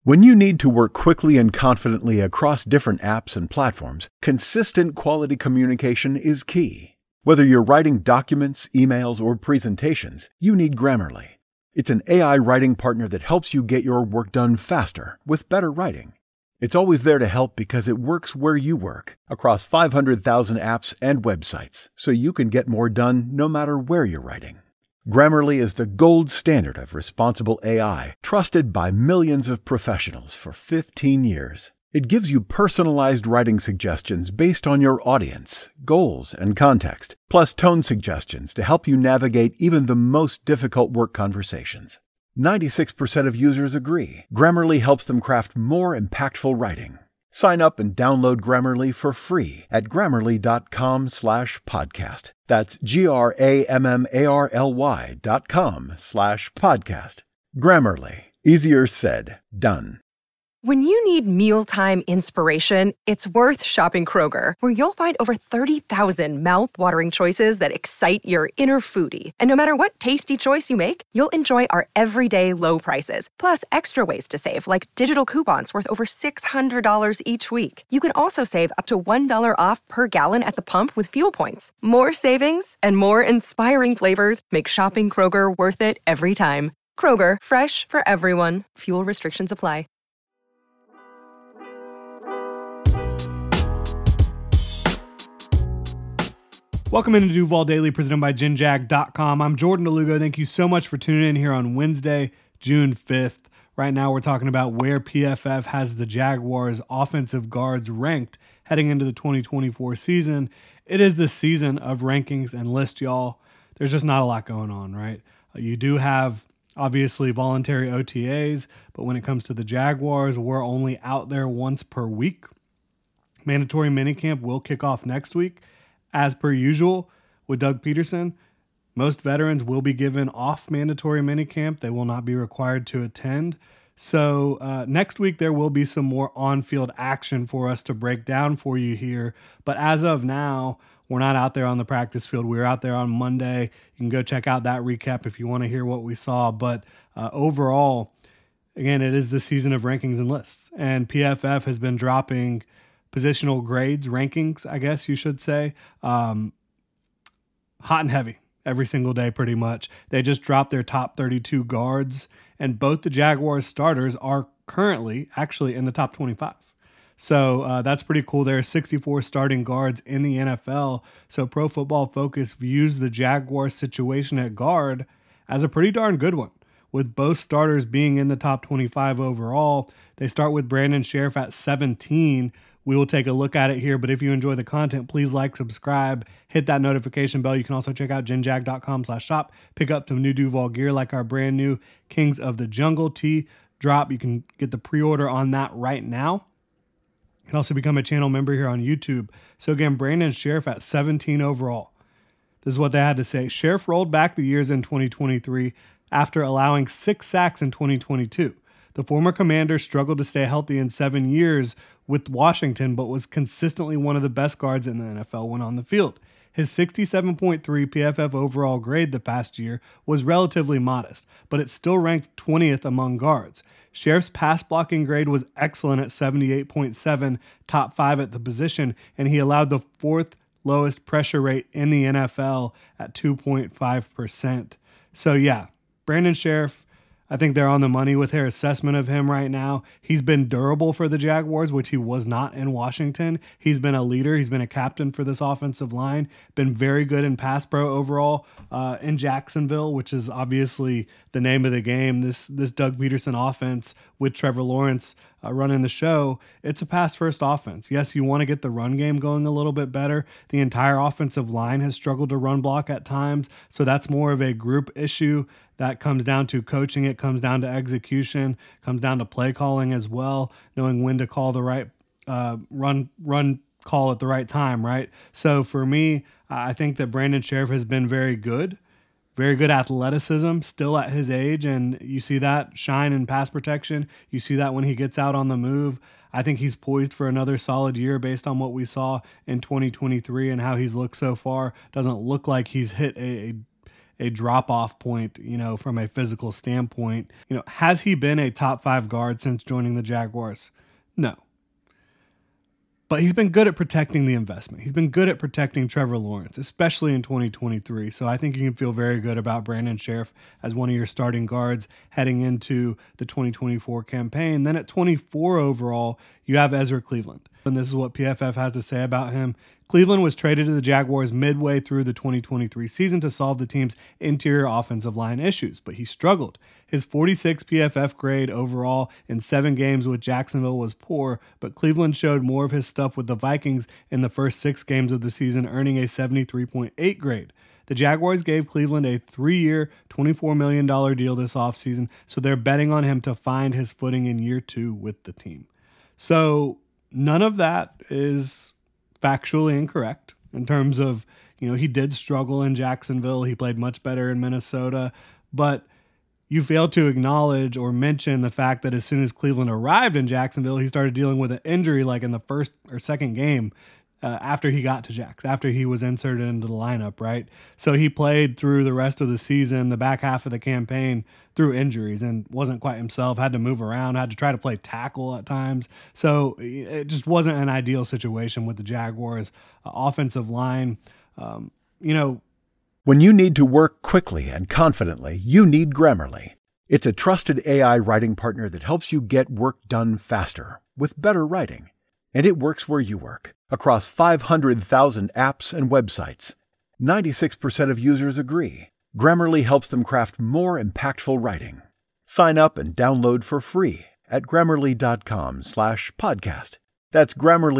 When you need to work quickly and confidently across different apps and platforms, consistent quality communication is key. Whether you're writing documents, emails, or presentations, you need Grammarly. It's an AI writing partner that helps you get your work done faster with better writing. It's always there to help because it works where you work, across 500,000 apps and websites, so you can get more done no matter where you're writing. Grammarly is the gold standard of responsible AI, trusted by millions of professionals for 15 years. It gives you personalized writing suggestions based on your audience, goals, and context, plus tone suggestions to help you navigate even the most difficult work conversations. 96% of users agree. Grammarly helps them craft more impactful writing. Sign up and download Grammarly for free at Grammarly.com/podcast. That's GRAMMARLY.com/podcast. Grammarly. Easier said, done. When you need mealtime inspiration, it's worth shopping Kroger, where you'll find over 30,000 mouth-watering choices that excite your inner foodie. And no matter what tasty choice you make, you'll enjoy our everyday low prices, plus extra ways to save, like digital coupons worth over $600 each week. You can also save up to $1 off per gallon at the pump with fuel points. More savings and more inspiring flavors make shopping Kroger worth it every time. Kroger, fresh for everyone. Fuel restrictions apply. Welcome into Duval Daily, presented by GenJag.com. I'm Jordan DeLugo. Thank you so much for tuning in here on Wednesday, June 5th. Right now, we're talking about where PFF has the Jaguars' offensive guards ranked heading into the 2024 season. It is the season of rankings and lists, y'all. There's just not a lot going on, right? You do have, obviously, voluntary OTAs, but when it comes to the Jaguars, we're only out there once per week. Mandatory minicamp will kick off next week. As per usual with Doug Peterson, most veterans will be given off mandatory minicamp. They will not be required to attend. So next week, there will be some more on-field action for us to break down for you here. But as of now, we're not out there on the practice field. We were out there on Monday. You can go check out that recap if you want to hear what we saw. But overall, again, it is the season of rankings and lists. And PFF has been dropping positional grades, rankings, I guess you should say, hot and heavy every single day pretty much. They just dropped their top 32 guards, and both the Jaguars starters are currently actually in the top 25. So that's pretty cool. There are 64 starting guards in the NFL. So Pro Football Focus views the Jaguars situation at guard as a pretty darn good one, with both starters being in the top 25 overall. They start with Brandon Sheriff at 17. We will take a look at it here, but if you enjoy the content, please like, subscribe, hit that notification bell. You can also check out genjag.com/shop, pick up some new Duval gear like our brand new Kings of the Jungle tee drop. You can get the pre-order on that right now. You can also become a channel member here on YouTube. So again, Brandon Sheriff at 17 overall. This is what they had to say. Sheriff rolled back the years in 2023 after allowing 6 sacks in 2022. The former commander struggled to stay healthy in 7 years with Washington, but was consistently one of the best guards in the NFL when on the field. His 67.3 PFF overall grade the past year was relatively modest, but it still ranked 20th among guards. Sheriff's pass blocking grade was excellent at 78.7, top 5 at the position, and he allowed the 4th lowest pressure rate in the NFL at 2.5%. So yeah, Brandon Sheriff, I think they're on the money with their assessment of him right now. He's been durable for the Jaguars, which he was not in Washington. He's been a leader. He's been a captain for this offensive line. Been very good in pass pro overall in Jacksonville, which is obviously the name of the game. This Doug Peterson offense with Trevor Lawrence running the show, it's a pass-first offense. Yes, you want to get the run game going a little bit better. The entire offensive line has struggled to run block at times, so that's more of a group issue. That comes down to coaching. It comes down to execution, comes down to play calling as well, knowing when to call the right run call at the right time, right? So for me, I think that Brandon Sheriff has been very good athleticism still at his age, and you see that shine in pass protection. You see that when he gets out on the move. I think he's poised for another solid year based on what we saw in 2023 and how he's looked so far. Doesn't look like he's hit a drop-off point, from a physical standpoint. Has he been a top 5 guard since joining the Jaguars? No. But he's been good at protecting the investment. He's been good at protecting Trevor Lawrence, especially in 2023. So I think you can feel very good about Brandon Sheriff as one of your starting guards heading into the 2024 campaign. Then at 24 overall, you have Ezra Cleveland. And this is what PFF has to say about him. Cleveland was traded to the Jaguars midway through the 2023 season to solve the team's interior offensive line issues, but he struggled. His 46 PFF grade overall in 7 games with Jacksonville was poor, but Cleveland showed more of his stuff with the Vikings in the first 6 games of the season, earning a 73.8 grade. The Jaguars gave Cleveland a 3-year, $24 million deal this offseason, so they're betting on him to find his footing in year 2 with the team. So none of that is factually incorrect in terms of, he did struggle in Jacksonville. He played much better in Minnesota, but you fail to acknowledge or mention the fact that as soon as Cleveland arrived in Jacksonville, he started dealing with an injury like in the first or second game after he got to Jax, after he was inserted into the lineup, right? So he played through the rest of the season, the back half of the campaign, through injuries and wasn't quite himself, had to move around, had to try to play tackle at times. So it just wasn't an ideal situation with the Jaguars' offensive line. When you need to work quickly and confidently, you need Grammarly. It's a trusted AI writing partner that helps you get work done faster with better writing. And it works where you work, across 500,000 apps and websites. 96% of users agree. Grammarly helps them craft more impactful writing. Sign up and download for free at Grammarly.com/podcast. That's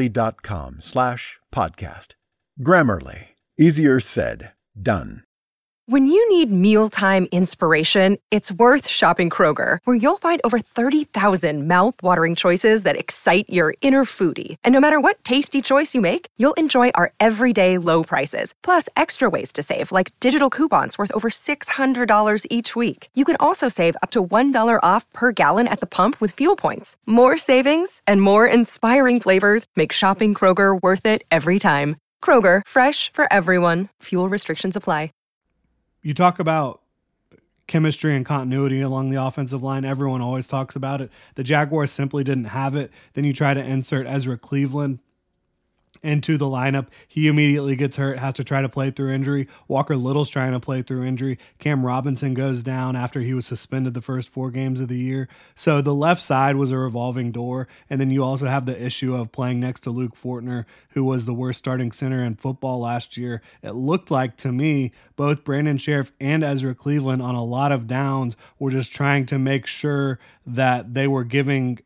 Grammarly.com/podcast. Grammarly. Easier said, done. When you need mealtime inspiration, it's worth shopping Kroger, where you'll find over 30,000 mouth-watering choices that excite your inner foodie. And no matter what tasty choice you make, you'll enjoy our everyday low prices, plus extra ways to save, like digital coupons worth over $600 each week. You can also save up to $1 off per gallon at the pump with fuel points. More savings and more inspiring flavors make shopping Kroger worth it every time. Kroger, fresh for everyone. Fuel restrictions apply. You talk about chemistry and continuity along the offensive line. Everyone always talks about it. The Jaguars simply didn't have it. Then you try to insert Ezra Cleveland into the lineup. He immediately gets hurt, has to try to play through injury. Walker Little's trying to play through injury. Cam Robinson goes down after he was suspended the first 4 games of the year. So the left side was a revolving door. And then you also have the issue of playing next to Luke Fortner, who was the worst starting center in football last year. It looked like to me, both Brandon Sheriff and Ezra Cleveland on a lot of downs were just trying to make sure that they were giving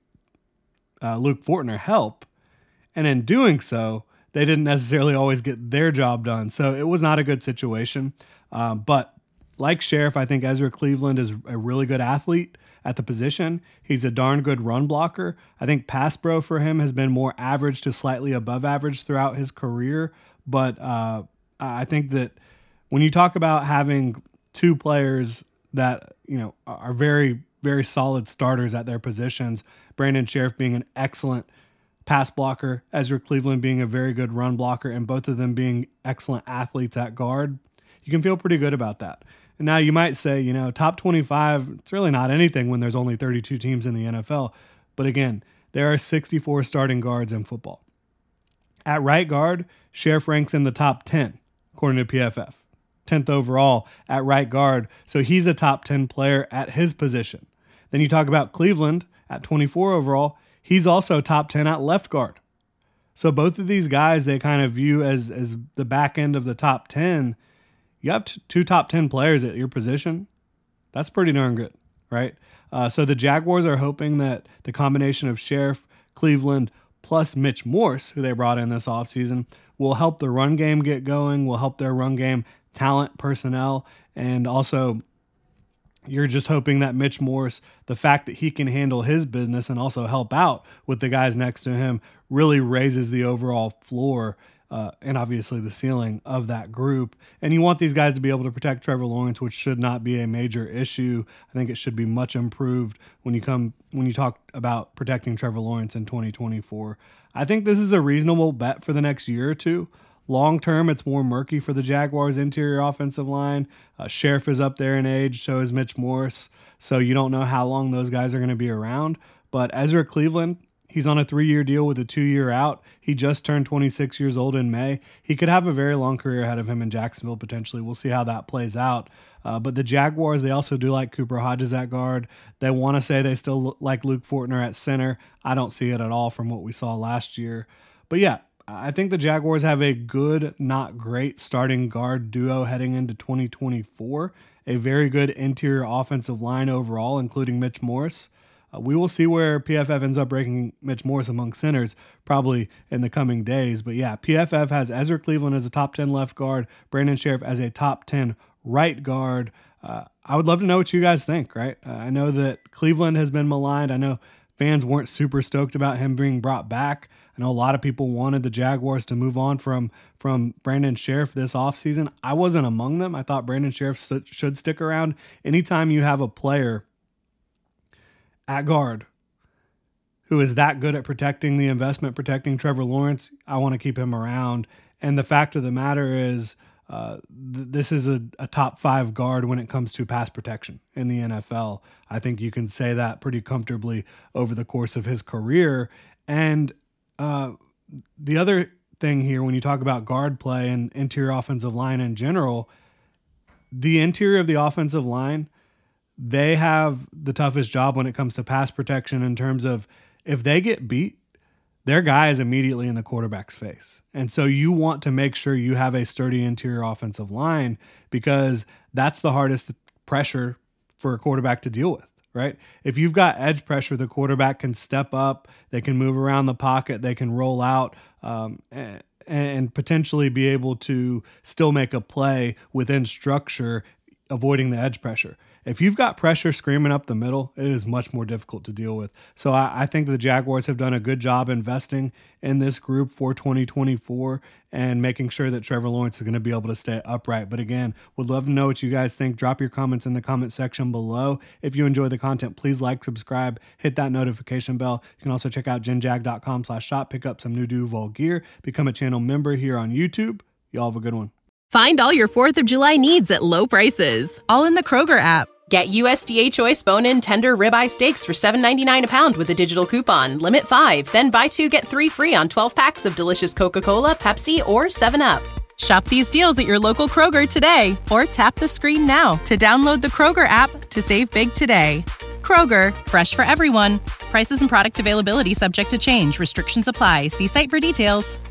Luke Fortner help. And in doing so, they didn't necessarily always get their job done. So it was not a good situation. But like Sheriff, I think Ezra Cleveland is a really good athlete at the position. He's a darn good run blocker. I think pass pro for him has been more average to slightly above average throughout his career. But I think that when you talk about having 2 players that, are very, very solid starters at their positions, Brandon Sheriff being an excellent pass blocker, Ezra Cleveland being a very good run blocker, and both of them being excellent athletes at guard, you can feel pretty good about that. And now you might say, top 25, it's really not anything when there's only 32 teams in the NFL. But again, there are 64 starting guards in football. At right guard, Sheriff ranks in the top 10, according to PFF. 10th overall at right guard, so he's a top 10 player at his position. Then you talk about Cleveland at 24 overall, he's also top 10 at left guard. So both of these guys they kind of view as the back end of the top 10. You have 2 top 10 players at your position. That's pretty darn good, right? So the Jaguars are hoping that the combination of Sheriff, Cleveland, plus Mitch Morse, who they brought in this offseason, will help the run game get going, will help their run game talent, personnel, and also you're just hoping that Mitch Morse, the fact that he can handle his business and also help out with the guys next to him, really raises the overall floor and obviously the ceiling of that group. And you want these guys to be able to protect Trevor Lawrence, which should not be a major issue. I think it should be much improved when you talk about protecting Trevor Lawrence in 2024. I think this is a reasonable bet for the next year or two. Long term, it's more murky for the Jaguars' interior offensive line. Sheriff is up there in age, so is Mitch Morse. So you don't know how long those guys are going to be around. But Ezra Cleveland, he's on a 3-year deal with a 2-year out. He just turned 26 years old in May. He could have a very long career ahead of him in Jacksonville, potentially. We'll see how that plays out. But the Jaguars, they also do like Cooper Hodges at guard. They want to say they still like Luke Fortner at center. I don't see it at all from what we saw last year. But yeah, I think the Jaguars have a good, not great starting guard duo heading into 2024. A very good interior offensive line overall, including Mitch Morse. We will see where PFF ends up ranking Mitch Morse among centers probably in the coming days. But yeah, PFF has Ezra Cleveland as a top 10 left guard, Brandon Sheriff as a top 10 right guard. I would love to know what you guys think, right? I know that Cleveland has been maligned. I know fans weren't super stoked about him being brought back. I know a lot of people wanted the Jaguars to move on from Brandon Sheriff this offseason. I wasn't among them. I thought Brandon Sheriff should stick around. Anytime you have a player at guard who is that good at protecting the investment, protecting Trevor Lawrence, I want to keep him around. And the fact of the matter is, this is a top 5 guard when it comes to pass protection in the NFL. I think you can say that pretty comfortably over the course of his career. And the other thing here, when you talk about guard play and interior offensive line in general, the interior of the offensive line, they have the toughest job when it comes to pass protection in terms of if they get beat, their guy is immediately in the quarterback's face. And so you want to make sure you have a sturdy interior offensive line because that's the hardest pressure for a quarterback to deal with, right? If you've got edge pressure, the quarterback can step up, they can move around the pocket, they can roll out, and potentially be able to still make a play within structure, avoiding the edge pressure. If you've got pressure screaming up the middle, it is much more difficult to deal with. So I think the Jaguars have done a good job investing in this group for 2024 and making sure that Trevor Lawrence is going to be able to stay upright. But again, would love to know what you guys think. Drop your comments in the comment section below. If you enjoy the content, please like, subscribe, hit that notification bell. You can also check out jinjag.com/shop, pick up some new Duval gear, become a channel member here on YouTube. Y'all have a good one. Find all your 4th of July needs at low prices, all in the Kroger app. Get USDA Choice bone-in tender ribeye steaks for $7.99 a pound with a digital coupon. Limit 5, then buy 2, get 3 free on 12 packs of delicious Coca-Cola, Pepsi, or 7-Up. Shop these deals at your local Kroger today, or tap the screen now to download the Kroger app to save big today. Kroger, fresh for everyone. Prices and product availability subject to change. Restrictions apply. See site for details.